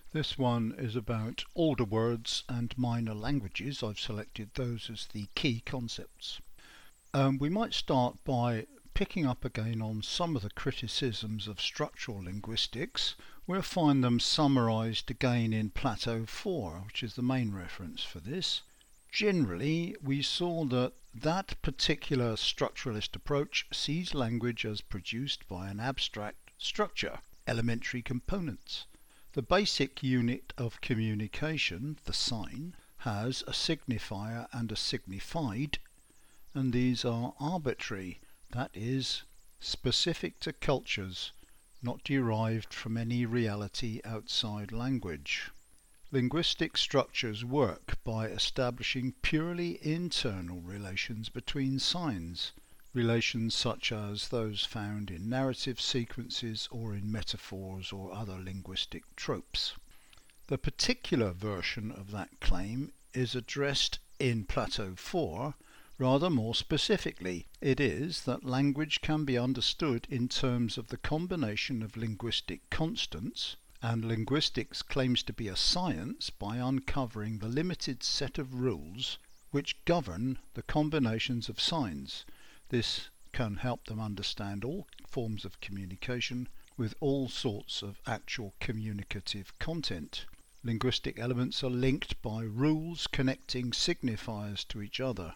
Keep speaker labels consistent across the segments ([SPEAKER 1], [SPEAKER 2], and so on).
[SPEAKER 1] This one is about older words and minor languages. I've selected those as the key concepts. We might start by picking up again on some of the criticisms of structural linguistics. We'll find them summarised again in Plateau 4, which is the main reference for this. Generally, we saw that particular structuralist approach sees language as produced by an abstract structure, elementary components. The basic unit of communication, the sign, has a signifier and a signified, and these are arbitrary, that is, specific to cultures, not derived from any reality outside language. Linguistic structures work by establishing purely internal relations between signs, relations such as those found in narrative sequences or in metaphors or other linguistic tropes. The particular version of that claim is addressed in Plateau 4 rather more specifically. It is that language can be understood in terms of the combination of linguistic constants, and linguistics claims to be a science by uncovering the limited set of rules which govern the combinations of signs. This can help them understand all forms of communication with all sorts of actual communicative content. Linguistic elements are linked by rules connecting signifiers to each other,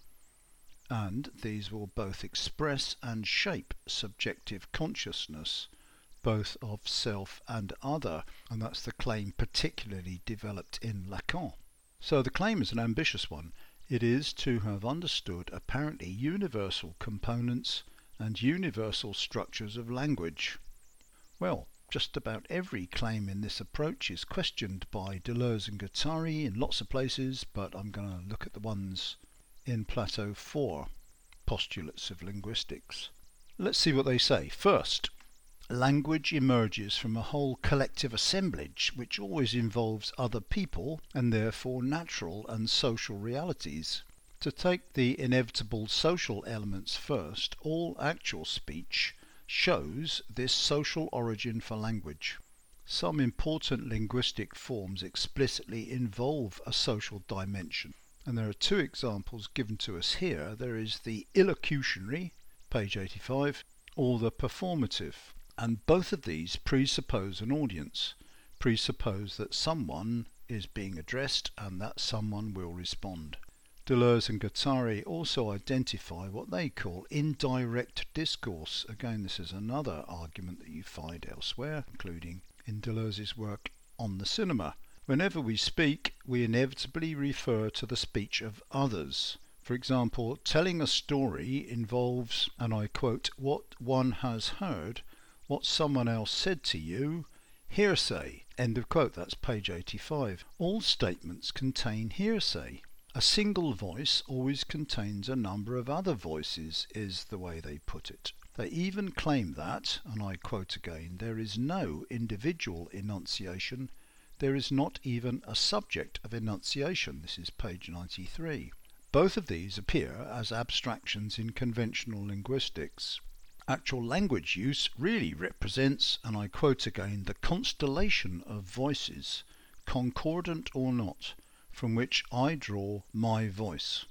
[SPEAKER 1] and these will both express and shape subjective consciousness, both of self and other, and that's the claim particularly developed in Lacan. So the claim is an ambitious one. It is to have understood apparently universal components and universal structures of language. Well, just about every claim in this approach is questioned by Deleuze and Guattari in lots of places, but I'm going to look at the ones in Plateau 4, Postulates of Linguistics. Let's see what they say. First, language emerges from a whole collective assemblage which always involves other people and therefore natural and social realities. To take the inevitable social elements first, all actual speech shows this social origin for language. Some important linguistic forms explicitly involve a social dimension, and there are two examples given to us here. There is the illocutionary, page 85, or the performative. And both of these presuppose an audience, presuppose that someone is being addressed and that someone will respond. Deleuze and Guattari also identify what they call indirect discourse. Again, this is another argument that you find elsewhere, including in Deleuze's work on the cinema. Whenever we speak, we inevitably refer to the speech of others. For example, telling a story involves, and I quote, what one has heard, what someone else said to you, hearsay. End of quote. That's page 85. All statements contain hearsay. A single voice always contains a number of other voices, is the way they put it. They even claim that, and I quote again, there is no individual enunciation, there is not even a subject of enunciation. This is page 93. Both of these appear as abstractions in conventional linguistics. Actual language use really represents, and I quote again, the constellation of voices, concordant or not, from which I draw my voice.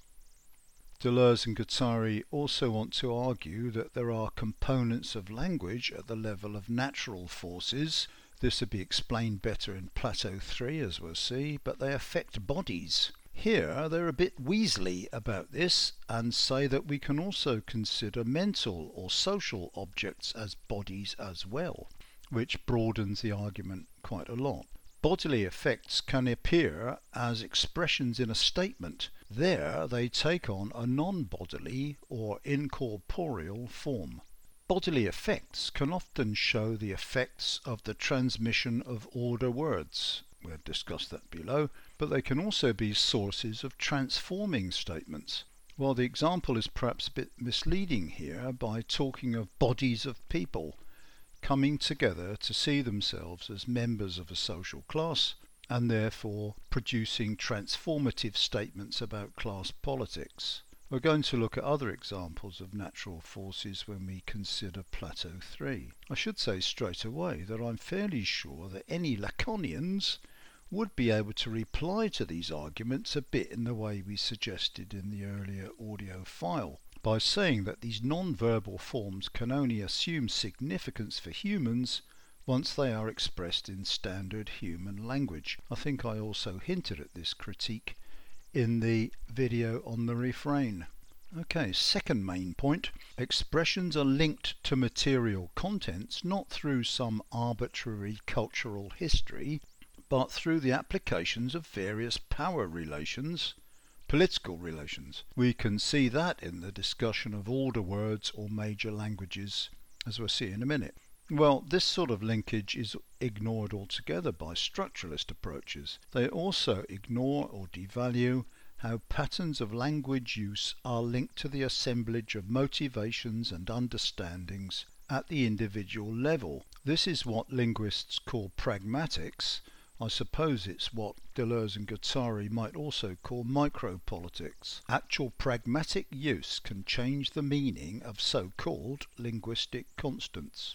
[SPEAKER 1] Deleuze and Guattari also want to argue that there are components of language at the level of natural forces. This would be explained better in Plateau 3, as we'll see, but they affect bodies. Here they're a bit weaselly about this and say that we can also consider mental or social objects as bodies as well, which broadens the argument quite a lot. Bodily effects can appear as expressions in a statement. There they take on a non-bodily or incorporeal form. Bodily effects can often show the effects of the transmission of order words. We'll discuss that below, but they can also be sources of transforming statements. While the example is perhaps a bit misleading here by talking of bodies of people coming together to see themselves as members of a social class and therefore producing transformative statements about class politics. We're going to look at other examples of natural forces when we consider Plateau 3. I should say straight away that I'm fairly sure that any Lacanians would be able to reply to these arguments a bit in the way we suggested in the earlier audio file, by saying that these non-verbal forms can only assume significance for humans once they are expressed in standard human language. I think I also hinted at this critique in the video on the refrain. Okay, second main point. Expressions are linked to material contents not through some arbitrary cultural history, but through the applications of various power relations, political relations. We can see that in the discussion of order words or major languages, as we'll see in a minute. Well, this sort of linkage is ignored altogether by structuralist approaches. They also ignore or devalue how patterns of language use are linked to the assemblage of motivations and understandings at the individual level. This is what linguists call pragmatics. I suppose it's what Deleuze and Guattari might also call micropolitics. Actual pragmatic use can change the meaning of so-called linguistic constants.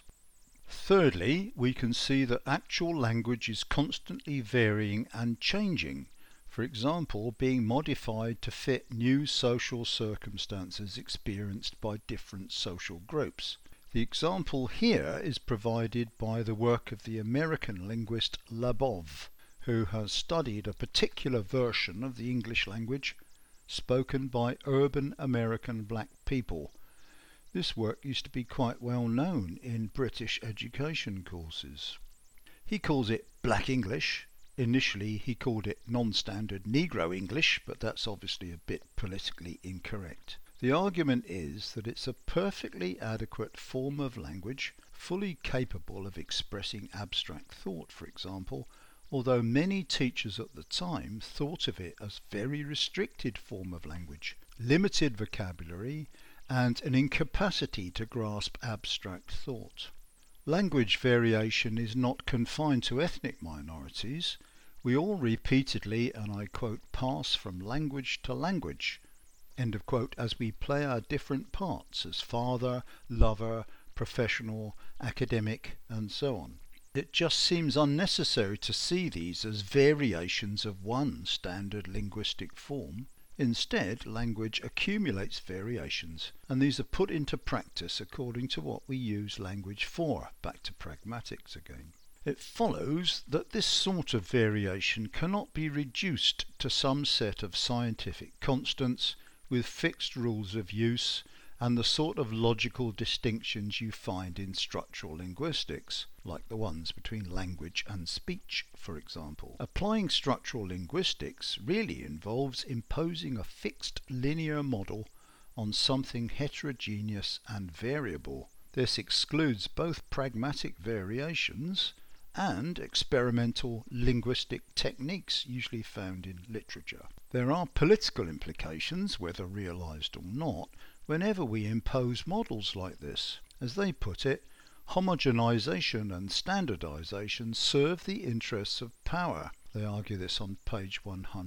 [SPEAKER 1] Thirdly, we can see that actual language is constantly varying and changing. For example, being modified to fit new social circumstances experienced by different social groups. The example here is provided by the work of the American linguist Labov, who has studied a particular version of the English language spoken by urban American black people. This work used to be quite well known in British education courses. He calls it Black English. Initially he called it non-standard Negro English, but that's obviously a bit politically incorrect. The argument is that it's a perfectly adequate form of language, fully capable of expressing abstract thought, for example, although many teachers at the time thought of it as very restricted form of language, limited vocabulary, and an incapacity to grasp abstract thought. Language variation is not confined to ethnic minorities. We all repeatedly, and I quote, pass from language to language, end of quote, as we play our different parts as father, lover, professional, academic, and so on. It just seems unnecessary to see these as variations of one standard linguistic form. Instead, language accumulates variations, and these are put into practice according to what we use language for. Back to pragmatics again. It follows that this sort of variation cannot be reduced to some set of scientific constants with fixed rules of use and the sort of logical distinctions you find in structural linguistics, like the ones between language and speech, for example. Applying structural linguistics really involves imposing a fixed linear model on something heterogeneous and variable. This excludes both pragmatic variations and experimental linguistic techniques usually found in literature. There are political implications, whether realized or not, whenever we impose models like this. As they put it, homogenization and standardization serve the interests of power. They argue this on page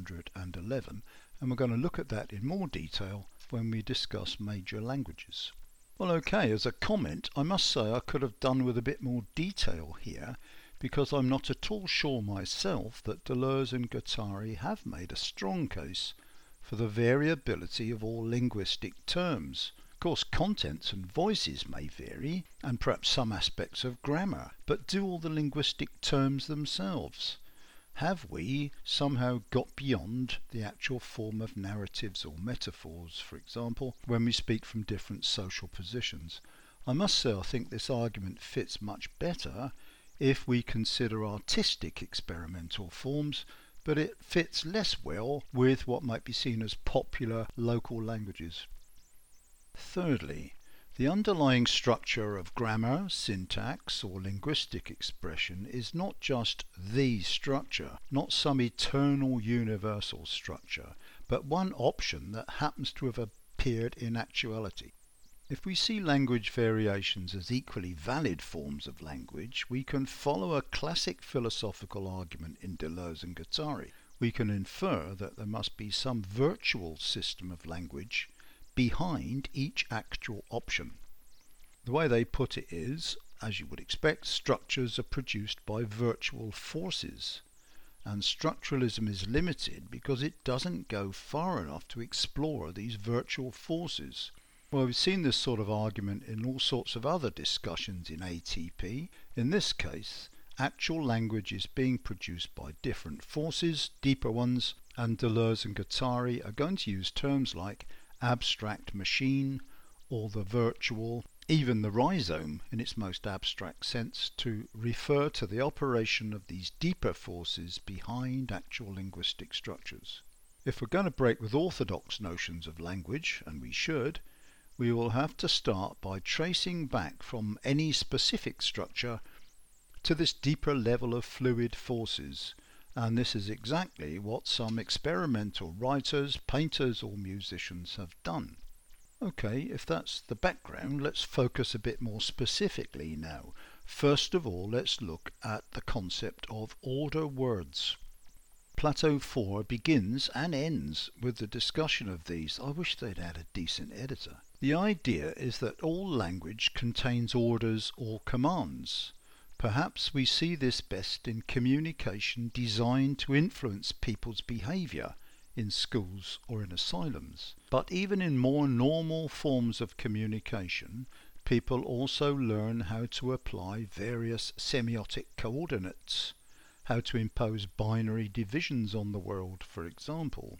[SPEAKER 1] 111, and we're going to look at that in more detail when we discuss major languages. Well, okay, as a comment, I must say I could have done with a bit more detail here, because I'm not at all sure myself that Deleuze and Guattari have made a strong case for the variability of all linguistic terms. Of course, contents and voices may vary, and perhaps some aspects of grammar, but do all the linguistic terms themselves? Have we somehow got beyond the actual form of narratives or metaphors, for example, when we speak from different social positions? I must say I think this argument fits much better if we consider artistic experimental forms, but it fits less well with what might be seen as popular local languages. Thirdly, the underlying structure of grammar, syntax, or linguistic expression is not just the structure, not some eternal universal structure, but one option that happens to have appeared in actuality. If we see language variations as equally valid forms of language, we can follow a classic philosophical argument in Deleuze and Guattari. We can infer that there must be some virtual system of language behind each actual option. The way they put it is, as you would expect, structures are produced by virtual forces, and structuralism is limited because it doesn't go far enough to explore these virtual forces. Well, we've seen this sort of argument in all sorts of other discussions in ATP. In this case, actual language is being produced by different forces, deeper ones, and Deleuze and Guattari are going to use terms like abstract machine or the virtual, even the rhizome in its most abstract sense, to refer to the operation of these deeper forces behind actual linguistic structures. If we're going to break with orthodox notions of language, and we should, we will have to start by tracing back from any specific structure to this deeper level of fluid forces, and this is exactly what some experimental writers, painters or musicians have done. Okay, if that's the background, let's focus a bit more specifically now. First of all, let's look at the concept of order words. Plateau 4 begins and ends with the discussion of these. I wish they'd had a decent editor. The idea is that all language contains orders or commands. Perhaps we see this best in communication designed to influence people's behaviour in schools or in asylums. But even in more normal forms of communication, people also learn how to apply various semiotic coordinates, how to impose binary divisions on the world, for example.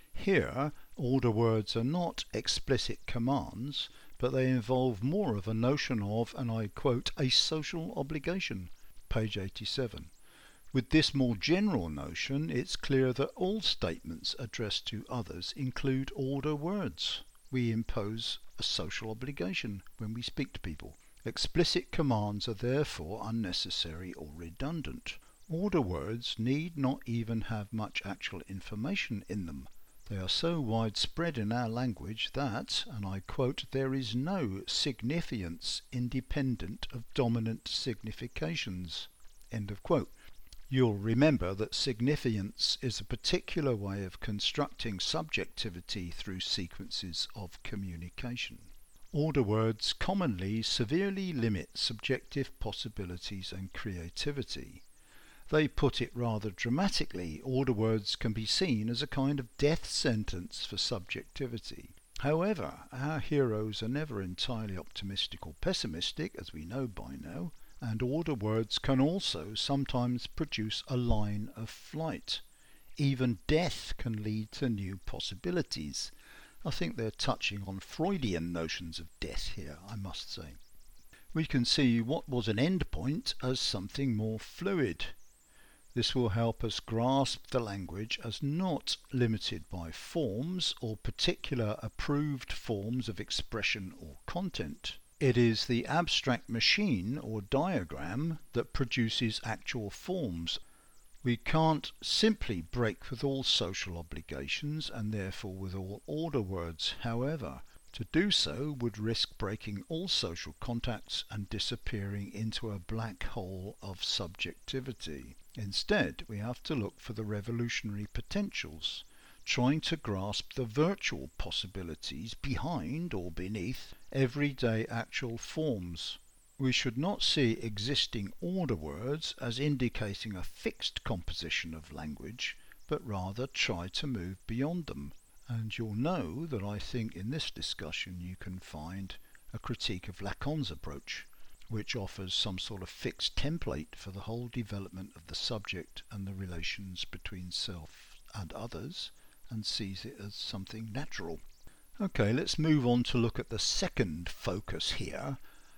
[SPEAKER 1] Here, order words are not explicit commands, but they involve more of a notion of, and I quote, a social obligation, page 87. With this more general notion, it's clear that all statements addressed to others include order words. We impose a social obligation when we speak to people. Explicit commands are therefore unnecessary or redundant. Order words need not even have much actual information in them. They are so widespread in our language that, and I quote, there is no significance independent of dominant significations. End of quote. You'll remember that significance is a particular way of constructing subjectivity through sequences of communication. Order words commonly severely limit subjective possibilities and creativity. They put it rather dramatically. Order words can be seen as a kind of death sentence for subjectivity. However, our heroes are never entirely optimistic or pessimistic, as we know by now, and order words can also sometimes produce a line of flight. Even death can lead to new possibilities. I think they're touching on Freudian notions of death here, I must say. We can see what was an end point as something more fluid. This will help us grasp the language as not limited by forms or particular approved forms of expression or content. It is the abstract machine or diagram that produces actual forms. We can't simply break with all social obligations and therefore with all order words. However, to do so would risk breaking all social contacts and disappearing into a black hole of subjectivity. Instead, we have to look for the revolutionary potentials, trying to grasp the virtual possibilities behind or beneath everyday actual forms. We should not see existing order words as indicating a fixed composition of language, but rather try to move beyond them. And you'll know that I think in this discussion you can find a critique of Lacan's approach, which offers some sort of fixed template for the whole development of the subject and the relations between self and others, and sees it as something natural. Okay, let's move on to look at the second focus here.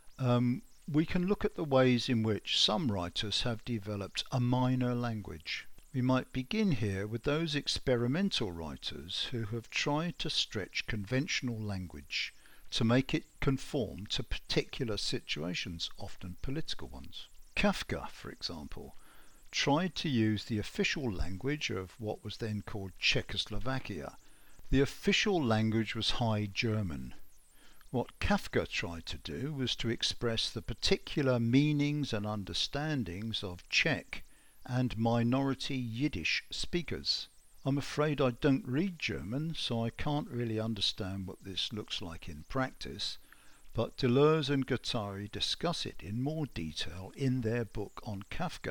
[SPEAKER 1] We can look at the ways in which some writers have developed a minor language. We might begin here with those experimental writers who have tried to stretch conventional language to make it conform to particular situations, often political ones. Kafka, for example, tried to use the official language of what was then called Czechoslovakia. The official language was High German. What Kafka tried to do was to express the particular meanings and understandings of Czech and minority Yiddish speakers. I'm afraid I don't read German, so I can't really understand what this looks like in practice, but Deleuze and Guattari discuss it in more detail in their book on Kafka.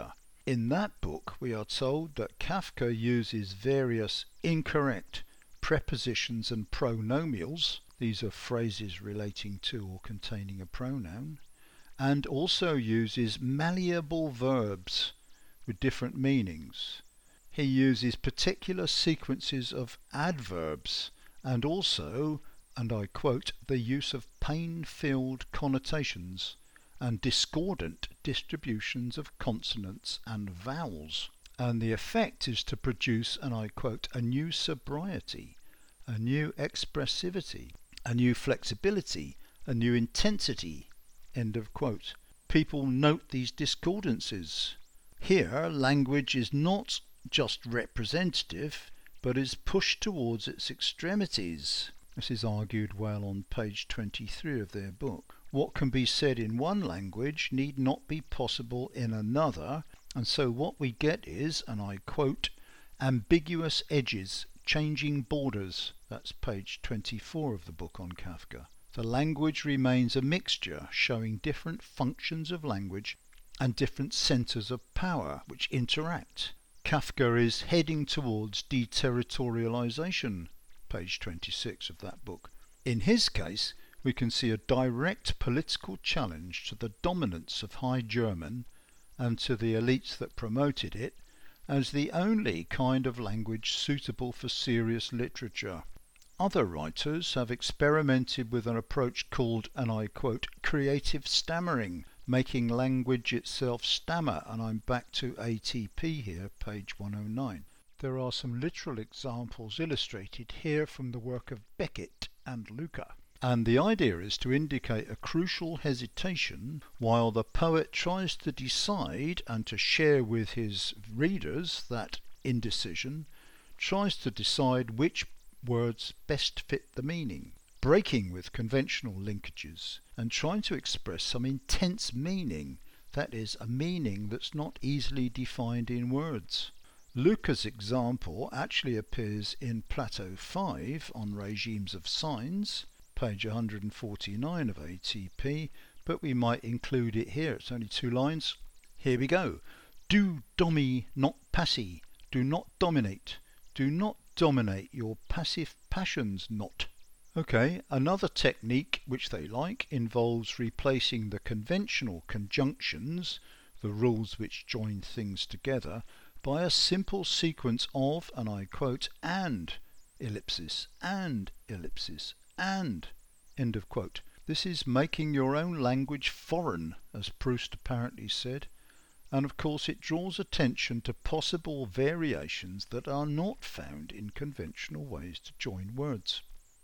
[SPEAKER 1] In that book we are told that Kafka uses various incorrect prepositions and pronomials, these are phrases relating to or containing a pronoun, and also uses malleable verbs with different meanings. He uses particular sequences of adverbs and also, and I quote, the use of pain-filled connotations and discordant distributions of consonants and vowels. And the effect is to produce, and I quote, a new sobriety, a new expressivity, a new flexibility, a new intensity, end of quote. People note these discordances. Here, language is not just representative, but is pushed towards its extremities. This is argued well on page 23 of their book. What can be said in one language need not be possible in another, and so what we get is, and I quote, ambiguous edges, changing borders. That's page 24 of the book on Kafka. The language remains a mixture, showing different functions of language and different centres of power which interact. Kafka is heading towards deterritorialization, page 26 of that book. In his case, we can see a direct political challenge to the dominance of High German and to the elites that promoted it as the only kind of language suitable for serious literature. Other writers have experimented with an approach called, and I quote, creative stammering, making language itself stammer, and I'm back to ATP here, page 109. There are some literal examples illustrated here from the work of Beckett and Luca. And the idea is to indicate a crucial hesitation while the poet tries to decide and to share with his readers that indecision, tries to decide which words best fit the meaning, breaking with conventional linkages and trying to express some intense meaning, that is, a meaning that's not easily defined in words. Luca's example actually appears in Plateau 5 on regimes of signs, page 149 of ATP, but we might include it here. It's only 2 lines. Here we go. Do domi, not passi. Do not dominate. Do not dominate your passive passions not. Okay, another technique which they like involves replacing the conventional conjunctions, the rules which join things together, by a simple sequence of, and I quote, and, ellipsis, and, ellipsis, and, end of quote. This is making your own language foreign, as Proust apparently said, and of course it draws attention to possible variations that are not found in conventional ways to join words.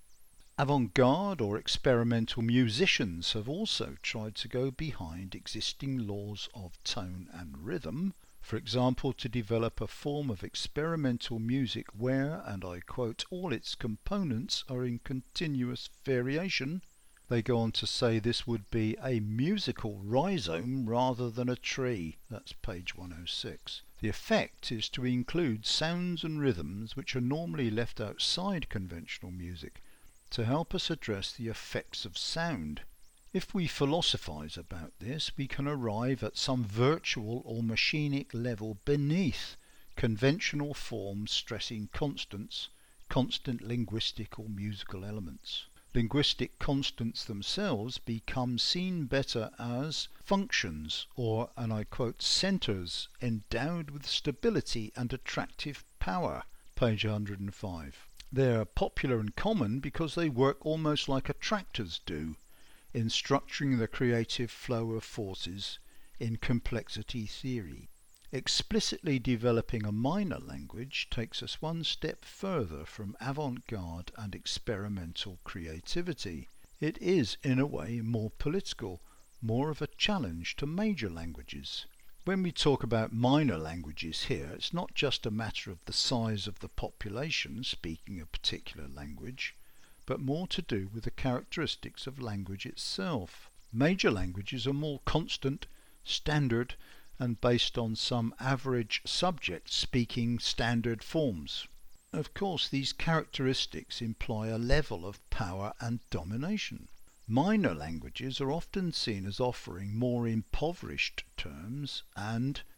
[SPEAKER 1] Avant-garde or experimental musicians have also tried to go behind existing laws of tone and rhythm, for example to develop a form of experimental music where, and I quote, all its components are in continuous variation. They go on to say this would be a musical rhizome rather than a tree. That's page 106. The effect is to include sounds and rhythms which are normally left outside conventional music to help us address the effects of sound. If we philosophize about this, we can arrive at some virtual or machinic level beneath conventional forms stressing constants, constant linguistic or musical elements. Linguistic constants themselves become seen better as functions or, and I quote, centres endowed with stability and attractive power, page 105. They are popular and common because they work almost like attractors do in structuring the creative flow of forces in complexity theory. Explicitly developing a minor language takes us one step further from avant-garde and experimental creativity. It is, in a way, more political, more of a challenge to major languages. When we talk about minor languages here, it's not just a matter of the size of the population speaking a particular language, but more to do with the characteristics of language itself. Major languages are more constant, standard, and based on some average subject speaking standard forms. Of course, these characteristics imply a level of power and domination. Minor languages are often seen as offering more impoverished terms and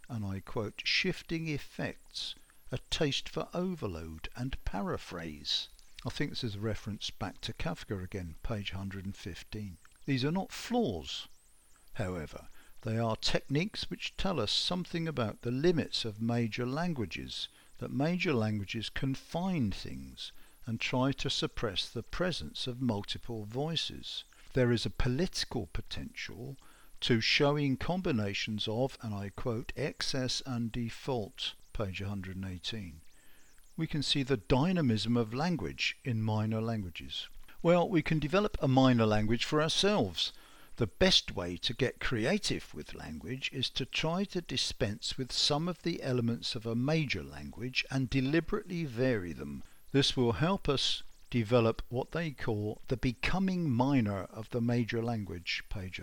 [SPEAKER 1] and I quote, shifting effects, a taste for overload and paraphrase. I think this is a reference back to Kafka again, page 115. These are not flaws, however. They are techniques which tell us something about the limits of major languages, that major languages confine things and try to suppress the presence of multiple voices. There is a political potential to showing combinations of, and I quote, excess and default, page 118. We can see the dynamism of language in minor languages. Well, we can develop a minor language for ourselves. The best way to get creative with language is to try to dispense with some of the elements of a major language and deliberately vary them. This will help us develop what they call the becoming minor of the major language, page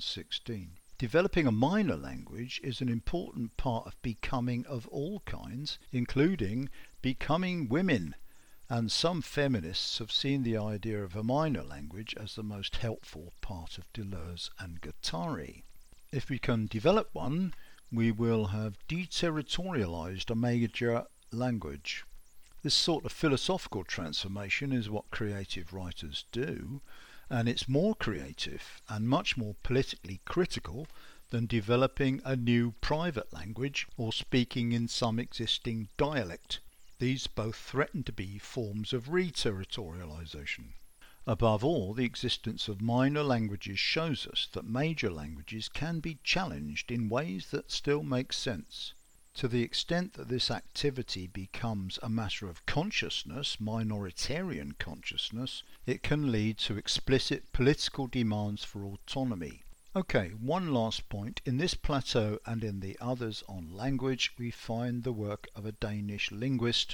[SPEAKER 1] 116. Developing a minor language is an important part of becoming of all kinds, including becoming women, and some feminists have seen the idea of a minor language as the most helpful part of Deleuze and Guattari. If we can develop one, we will have deterritorialized a major language. This sort of philosophical transformation is what creative writers do, and it's more creative and much more politically critical than developing a new private language or speaking in some existing dialect. These both threaten to be forms of reterritorialization. Above all, the existence of minor languages shows us that major languages can be challenged in ways that still make sense. To the extent that this activity becomes a matter of consciousness, minoritarian consciousness, it can lead to explicit political demands for autonomy. Okay, one last point. In this plateau and in the others on language, we find the work of a Danish linguist.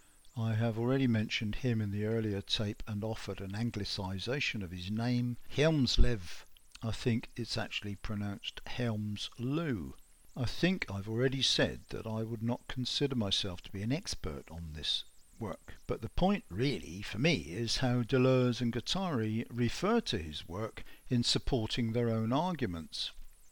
[SPEAKER 1] I have already mentioned him in the earlier tape and offered an anglicisation of his name, Helmslev. I think it's actually pronounced Helmsloo. I think I've already said that I would not consider myself to be an expert on this work, but the point really for me is how Deleuze and Guattari refer to his work in supporting their own arguments.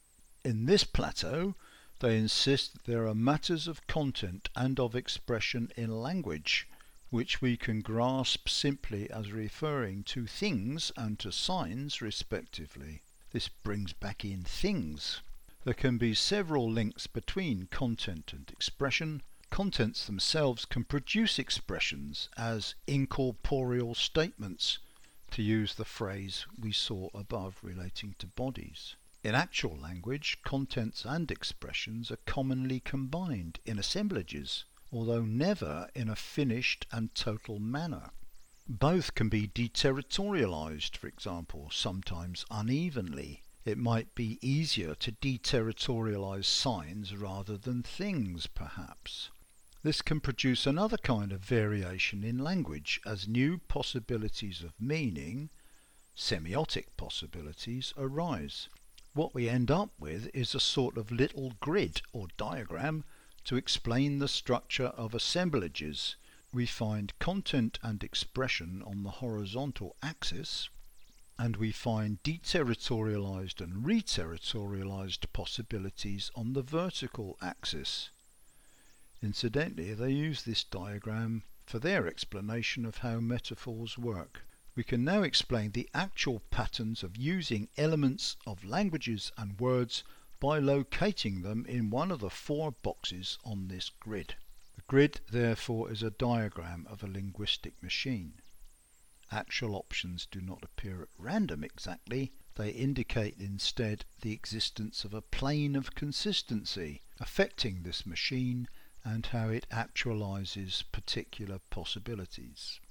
[SPEAKER 1] In this plateau, they insist that there are matters of content and of expression in language, which we can grasp simply as referring to things and to signs respectively. This brings back in things. There can be several links between content and expression. Contents themselves can produce expressions as incorporeal statements, to use the phrase we saw above relating to bodies. In actual language, contents and expressions are commonly combined in assemblages, although never in a finished and total manner. Both can be deterritorialized, for example, sometimes unevenly. It might be easier to deterritorialize signs rather than things, perhaps. This can produce another kind of variation in language as new possibilities of meaning, semiotic possibilities, arise. What we end up with is a sort of little grid or diagram to explain the structure of assemblages. We find content and expression on the horizontal axis, and we find deterritorialized and reterritorialized possibilities on the vertical axis. Incidentally, they use this diagram for their explanation of how metaphors work. We can now explain the actual patterns of using elements of languages and words by locating them in one of the 4 boxes on this grid. The grid, therefore, is a diagram of a linguistic machine. Actual options do not appear at random exactly. They indicate instead the existence of a plane of consistency affecting this machine and how it actualizes particular possibilities.